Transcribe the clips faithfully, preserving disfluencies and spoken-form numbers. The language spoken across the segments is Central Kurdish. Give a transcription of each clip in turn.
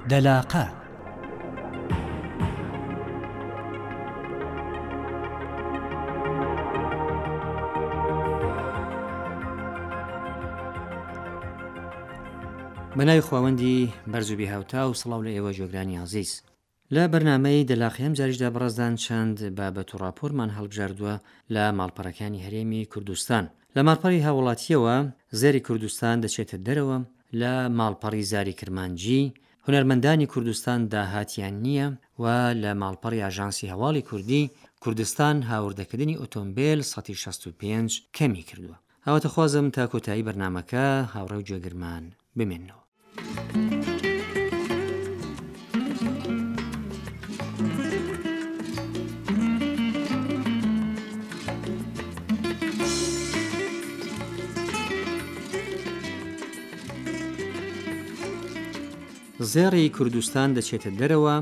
دەلاقە بەناوی خواوەندی بەرزوبی هاوتا و سڵاو لە ئێوە جۆگرانی عەزیز. لە بەرنامەی دەلاقەیەم جاریشدا بەڕێزدان چەند بابەت و ڕاپۆرمان هەڵبژاردووە لە ماڵپەڕەکانی هەرێمی کوردستان. لە ماڵپەڕی هاوڵاتیەوە زێری کوردستان دەچێتە دەرەوە، لە ماڵپەڕی زاری کرمانجی هونەرمەندانی کوردستان داهاتیان نییە و لە ماڵپەڕی ئاژانسی هەواڵی کوردی کوردستان هاوردەکردنی ئۆتۆمبیل سەد و شەست و پێنج کەمی کردووە. هاواتە خوازم تا کۆتایی بەرنامەکە هاوڕێ و گوێگرمان بمێنەوە. زێڕی کوردستان دەچێتە دەرەوە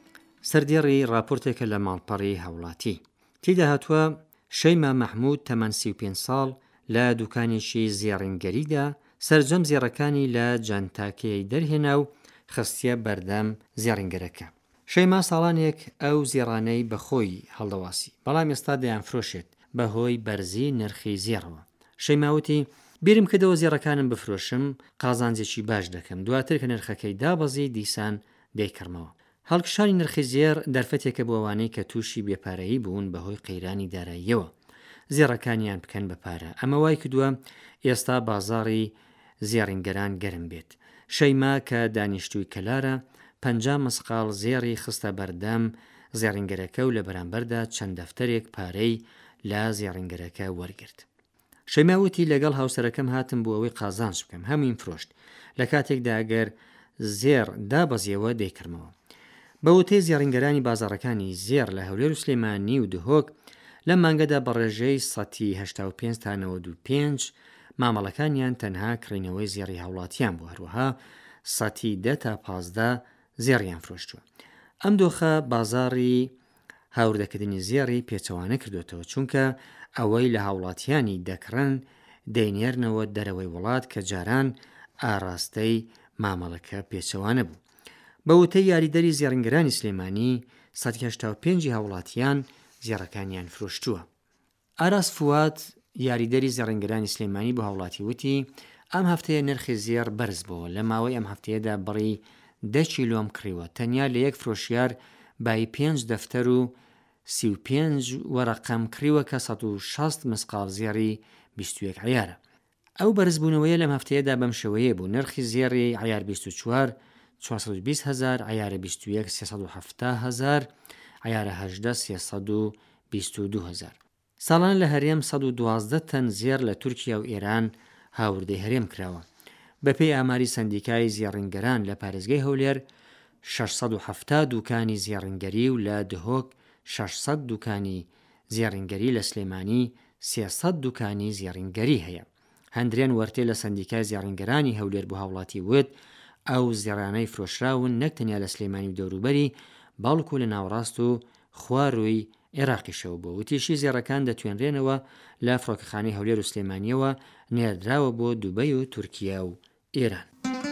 سەردێڕی راپۆرتێکە لە ماڵپەڕی هەوڵاتی. تێدا هاتووە شەیما مەحموود تەمەن سی و پێنج ساڵ لە دوکانێکی زێڕینگەریدا سەرجەم زێڕەکانی لە جانتاکەی دەرهێنا و خستیە بەردەم زێڕینگەرەکە. شەیما ساڵانێک ئەو زێڕانەی بەخۆی هەڵدەواسی، بەڵام ئێستا دەیانفرۆشێت بەهۆی بەرزی نرخی زێڕەوە. شەیماوتی بیرم کردەوە زێڕەکانم بفرۆشم، قازانجێکی باش دەکەم، دواتر کە نرخەکەی دابەزی دیسان دەیکڕمەوە. هەڵکشانی نرخی زێر دەرفەتێکە بۆ ئەوانەی کە تووشی بێپارەیی بوون بەهۆی قەیرانی داراییەوە زێڕەکانیان بکەن بەپارە. ئەمە وای کردووە ئێستا بازاڕی زێڕینگەران گەرم بێت. شەیما کە دانیشتووی کەلارە پەنجا مسقال زێڕی خستە بەردەم زێڕینگەرەکە و لە بەرامبەردا چەند دەفتەرێک پارەی لە زێڕینگەرەکە وەرگرت. شەیماوتی لەگەڵ هاوسەرەکەم هاتم بۆ ئەوەی قازانج بکەم، هەمووین فرۆشت. لە کاتێکدا ئەگەر زێر دابەزیەوە دەیکڕمەوە. بە وتەی زێڕینگەرانی بازاڕەکانی زێر لە هەولێر و سلێمانی و دهۆک لەم مانگەدا بە ڕێژەی سەد و هەشتا و پێنج تا نەوەد و پێنج مامەڵەکانیان تەنها کڕینەوەی زێڕی هاوڵاتیان بوو، هەروەها سەد و دە تا پازدە زێڕیان فرۆشتووە. ئەم دۆخە بازاڕی هاوردەکردنی زێڕی پێچەوانە کردوێتەوە، چونکە ئەوەی لە هاوڵاتیانی دەکڕن دەینێرنەوە دەرەوەی وڵات کە جاران ئاراستەی مامەڵەکە پێچەوانە بوو. بە وتەی یاریدەری زێڕینگەرانی سلێمانی سەد و هەشتا و پێنج هاوڵاتیان زێڕەکانیان فرۆشتووە. ئاراس فوات یاریدەری زێڕینگەرانی سلێمانی بۆ هاوڵاتی وتی ئەم هەفتەیە نرخی زێر بەرز بووە، لە ماوەی ئەم هەفتەیەدا بڕی دە کیلۆم کڕیوە، تەنیا لە یەک فرۆشیار بای پێنج دەفتەر و سی و پێنج وەرەقەم کڕیوە کە سەد و شەست مسقال زێڕی بیست و یەک عەیارە. ئەو بەرزبوونەوەیە لەم هەفتەیەدا بەم شێوەیە بوو. نرخی زێڕی عەیار بیست و چوار چوارسەد و بیست هەزار، عەیارە بیست و یەک سێسەد و هەفتە هەزار، عەیارە هەژدە سێسەد و بیست و دوو هەزار. ساڵانە لە هەرێم سەد و دوازدە تەن زێر لە تورکیا و ئێران هاوردەی هەرێم کراوە. بەپێی ئاماری سەندیکای زێڕینگەران لە پارێزگای هەولێر شەشسەد و هەفتە دوکانی زێڕینگەری و لە دهۆک شەشسەد دوکانی زێڕینگەری، لە سلێمانی سێسەد دوکانی زێڕینگەری هەیە. هەندرێن وەرتێ لە سەندیکای زێڕینگەرانی هەولێر بۆ هاوڵاتی وت ئەو زێڕانەی فرۆشراون نەک تەنیا لە سلێمانی و دەوروبەری باڵکو لە ناوەڕاست و خوارووی عێراقیشەوە بوو. وتیشی زێڕەکان دەتوێنرێنەوە لە فڕۆکەخانەی هەولێر و سلێمانیەوە نێردراوە بۆ دووبەی و تورکیا و ئێران.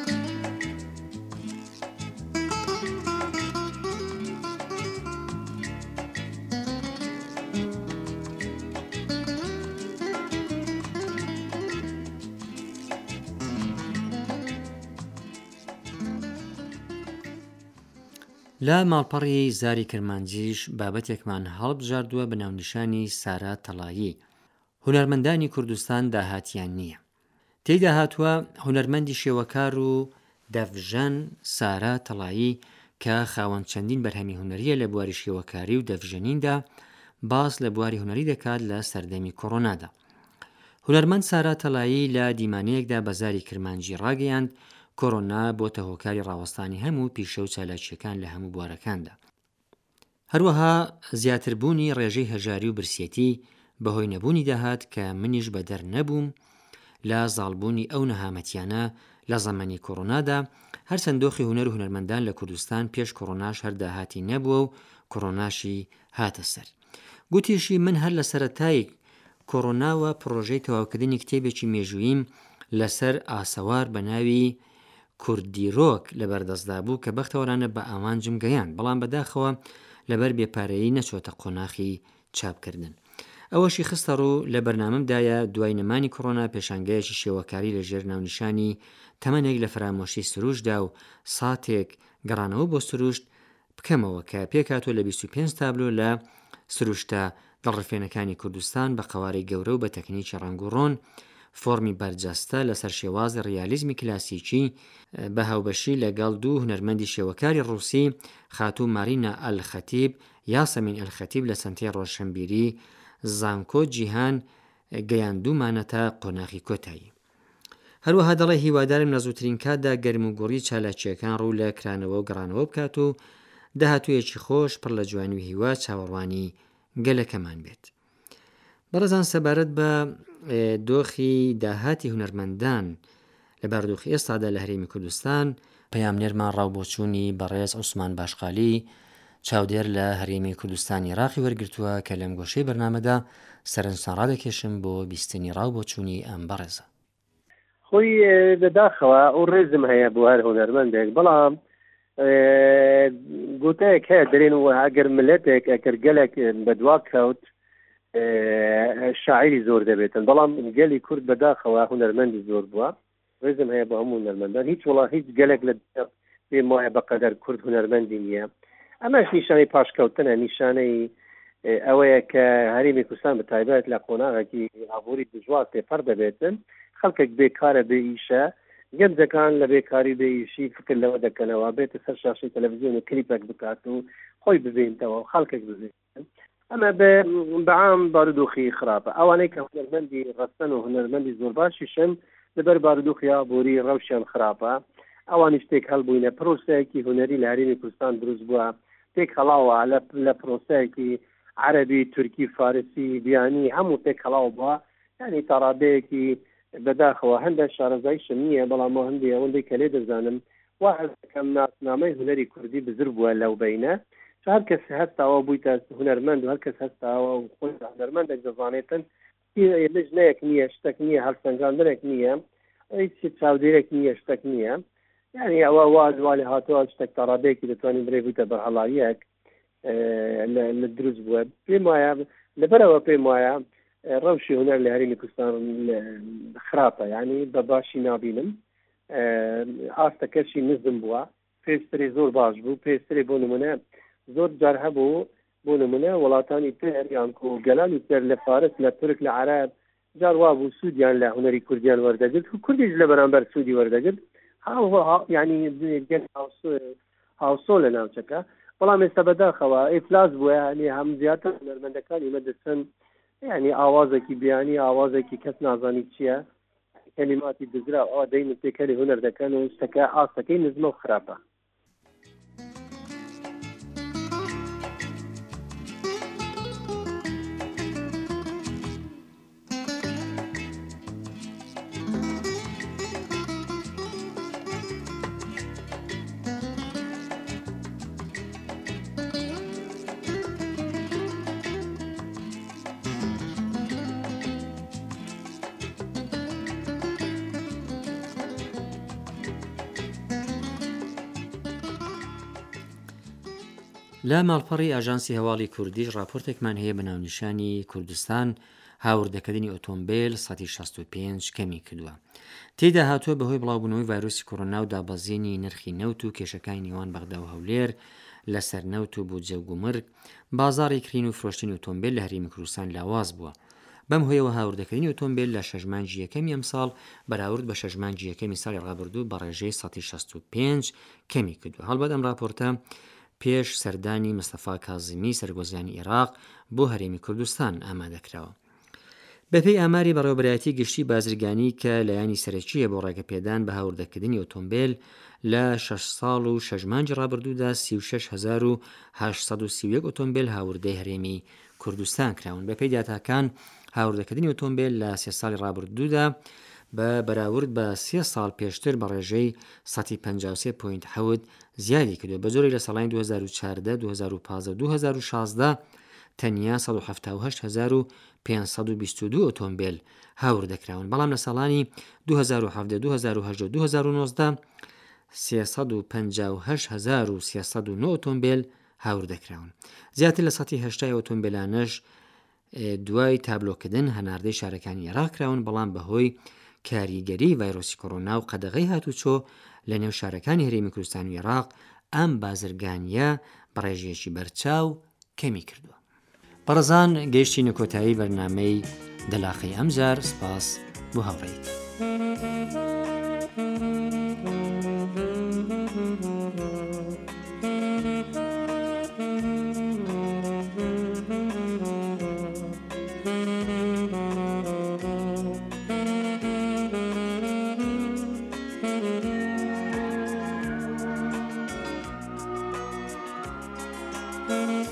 لە ماڵپەڕی زاری کرمانجیش بابەتێکمان هەڵبژاردووە بە ناونیشانی سارا تەڵایی. هونەرمەندانی کوردستان داهاتیان نییە. تێیدا هاتووە هونەرمەندی شێوەکار و دەڤژەن سارا تەڵایی کە خاوەن چەندین بەرهەمی هونەریە لە بواری شێوەکاری و دەڤژەنیندا باس لە بواری هونەری دەکات لە سەردەمی کۆڕۆنادا. هونەرمەند سارا تەڵایی لە دیمانەیەکدا بە زاری کرمانجی ڕاگەیاند کۆڕۆنا بۆتە هۆکاری ڕاوەستانی هەموو پیشە و چالاکیەکان لە هەموو بوارەکاندا. هەروەها زیاتربوونی ڕێژەی هەژاری و برسێتی بەهۆی نەبوونی داهات کە منیش بە دەر نەبووم لە زاڵبوونی ئەو نەهامەتیانە لە زەمانی کۆڕۆنادا. هەرچەند دۆخی هونەر و هونەرمەندان لە کوردستان پێش کۆڕۆناش هەر داهاتی نەبووە و کۆڕۆناشی هاتە سەر. گوتیشی من هەر لە سەرەتای کۆڕۆناوە پرۆژەی تەواوکردنی کتێبێکی مێژووییم لەسەر ئاسەوار بە ناوی کوردیرۆک لەبەردەستدا بوو کە بەختەوەرانە بە ئامانجم گەیان، بەڵام بەداخەوە لەبەر بێپارەیی نەچۆتە قۆناغی چاپکردن. ئەوەشی خستە ڕوو لە بەرنامەمدایە دوای نەمانی کۆڕۆنا پێشانگایەکی شێوەکاری لەژێر ناونیشانی تەمەنێک لە فرامۆشی سروشتدا و ساتێک گەڕانەوە بۆ سروشت بکەمەوە کە پێکاتۆ لە بیست و پێنج تابلۆ لە سروشتە دڵڕفێنەکانی کوردستان بە قەوارەی گەورە و بە تەکنیکی ڕەنگوڕۆن فۆرمی بەرجەستە لەسەر شێوازی ڕیالیزمی کلاسیکی بە هاوبەشی لەگەڵ دوو هونەرمەندی شێوەکاری ڕووسی خاتوو مارینە ئەلخەتیب یاسەمین ئەلخەتیب لە سنتەی ڕۆشنبیری زانکۆ جیهان گەیاندوومانەتە قۆناغی کۆتایی. هەروەها دەڵێ هیوادارم لە زووترین کاتدا گەرم و گوڕی چالاکیەکان ڕوو لە کرانەوە و گەڕانەوە بکات و داهاتوویەکی خۆش پڕ لە جوانی و هیوا چاوەڕوانی گەلەکەمان بێت. بەڕێزان سەبارەت بە دۆخی داهاتی هونەرمەندان لە بەردووخی ئێستادا لە هەرێمی کوردستان پەیامنێرمان ڕاوبۆچوونی بەڕێز عوسمان باشقالی چاودێر لە هەرێمی کوردستانی عێراقی وەرگرتووە کە لەم گۆشەی بەرنامەدا سەرنجتان ڕادەکێشم بۆ بیستنی ڕاوبۆچوونی ئەم بەڕێزە. خۆی بەداخەوە ئەو ڕێزم هەیە بۆ هەر هونەرمەندێک، بەڵام گوتەیەک هەیە دەرێن و ئەگەر ملەتێک ئەگەر گەلێک بەدوا کەوت شاعری زۆر دەبێتن، بەڵام گەلی کورد بەداخەوە هونەرمەندی زۆر بووە. ڕێزم هەیە بۆ هەموو هونەرمەندان، هیچ وڵا هیچ گەلێک لە پێم وایە بەقەدەر کورد هونەرمەندی نییە. ئەمەش نیشانەی پاشکەوتنە، نیشانەی ئەوەیە کە هەرێمی کوردستان بە تایبەت لە قۆناغێکی ئابووری دژوار تێپەر دەبێتن، خەڵکێک بێکارە بێ ئیشە، گەنجەکان لە بێکاری بێ ئیشی فکر لەوە دەکەنەوە بێتە سەر شاشەی تەلەڤیزیۆن و کلیپێک بکات و خۆی ببینتەوە و خەڵکێک ببێتن. ئەمە بەعام بارودۆخی خراپە. ئەوانەی کە هونەرمەندی ڕەستن و هونەرمەندی زۆر باشیشن لەبەر بارودۆخی ئابووری ڕەوشیان خراپە. ئەوانی شتێک هەڵبووینە پرۆسەیەکی هونەری لە هەرێمی کوردستان دروست بووە، تێک هەڵاوە لە پرۆسەیەکی عەرەبی، تورکی، فارسی، بیانی هەموو تێک هەڵاو بووە. یعنی تەڕادەیەکی بەداخەوە هەندێک شارەزاییشم نییە، بەڵام هەندی ئەوەندەی کە لێ دەزانم وا حەزەکەم ناسنامەی هونەری کوردی بزر بووە لەو بینە، هەر کەس هەستاوە بوویتە هونەرمەند و هەر کەس هەستاوە و خۆی هونەرمەندێک دەزانێتن، لژنەیەک نییە، شتێک نییە، هەڵسەنگاندنێک نییە، هیچ چاودێرێک نییە، شتێک نییە. یعنی ئەوە وازوالی هاتووە شتێک تەڕادەیەکی دەتوانین برێ بوویتە بەرهەڵاییەک لە دروست بووە. پێم وایە لەبەرەوە پێم وایە ڕەوشی هونەر لە هەرێمی کوردستان خراپە، یعنی بە باشی نابینم. ئاستەکەشی نزم بووە، پێستری زۆر باش بوو، پێستری بۆ نمونە زۆر جار هەبوو، بۆ نمونە وڵاتانی تر یان گەلانی تر لە فارس، لە تورک، لە عەرەب جار وا بوو سوودیان لە هونەری کوردیان وەردەگرت و کوردیش لە بەرامبەر سوودی وەردەگرت، یعنی هاوسۆ لە ناوچەکە. بەڵام ئێستا بەداخەوە ئیفلاس بووە، یعنی هەم زیاتر هونەرمەندەکانی مەدەچن یعنی ئاوازێکی بیانی، ئاوازێکی کەس نازانی چییە، کەلیماتی دزرا ئەوە دەین تێکەلی هونەر دەکەن و شتەکە ئاستەکەی نزمە و خراپە. لە ماڵپەڕی ئاژانسی هەواڵی کوردیش راپۆرتێکمان هەیە بە ناونیشانی کوردستان هاوردەکردنی ئۆتۆمبیل سەد شەست و پێنج کەمی کردووە. تێدا هاتووە بەهۆی بڵاوبوونەوەی ڤایرۆسی کۆڕۆنا و دابەزینی نرخی نەوت و کێشەکانی نێوان بەغدا و هەولێر لەسەر نەوت و بودجە و گومرگ، بازاڕی کڕین و فرۆشتنی ئۆتۆمبیل لە هەرێمی کوردستان لاواز بووە. بەم هۆیەوە هاوردەکردنی ئۆتۆمبیل لە شەژمانجی یەکەمی ئەم ساڵ بەراورد بە شەژمانجی یەکەمی ساڵی ڕابردوو بە ڕێژەی سەد شەست و پێنج کەمی کردووە. هەڵبەت ئەم راپۆرتە پێش سەردانی مستەفا کازمی سەرگۆزیانی عێراق بۆ هەرێمی کوردستان ئامادەکراوە. بەپێی ئاماری بەڕێوەبەرایەتی گشتی بازرگانی کە لایانی سەرەکیە بۆ ڕێگەپێدان بە هاوردەکردنی ئۆتۆمبیل لە شەش ساڵ و شەژمانجی ڕابردوودا سی و شەش هەزار و هەشت سەد و سی و یەک ئۆتۆمبیل هاوردەی هەرێمی کوردستان کراون. بەپێی داتاکان هاوردەکردنی ئۆتۆمبیل لە سێ ساڵی ڕابردوودا بە بەراورد بە سێ ساڵ پێشتر بە ڕێژەی سەد و پەنجا و سێ پۆینت حەوت زیادی کردووە. بە زۆری لە ساڵانی دوو هەزار و چواردە دوو هەزار و پانزدە و دوو هەزار و شازدە تەنیا سەد و هەفتاد و هەشت هەزار و پێنج سەد و بیست و دوو ئۆتۆمبیل هاوردەکراون، بەڵام لە ساڵانی دوو هەزار و هەفت دوو هەزار و هەشت و دوو هەزار و نۆزدە سێسەد و پەنجا و هەشت هەزار و سێسەد و نۆ ئۆتۆمبیل هاور دەکراون. زیاتر لە سەتی هەشتای ئۆتۆمبیلانەش دوای تابلۆکردن هەناردەی شارەکانی عێراقراون، بەڵام بەهۆی کاریگەری ڤایرۆسی کۆڕۆنا و قەدەغەی هاتوچۆ لە نێو شارەکانی هەرێمی کوردستان و عێراق ئەم بازرگانیە بەڕێژەیەکی بەرچاو کەمی کردووە. بەڕێزان، گەیشتی نەکۆتایی بەرنامەی دەلاقەی ئەمجار. سپاس بۆ هاوڕێیت. Thank you.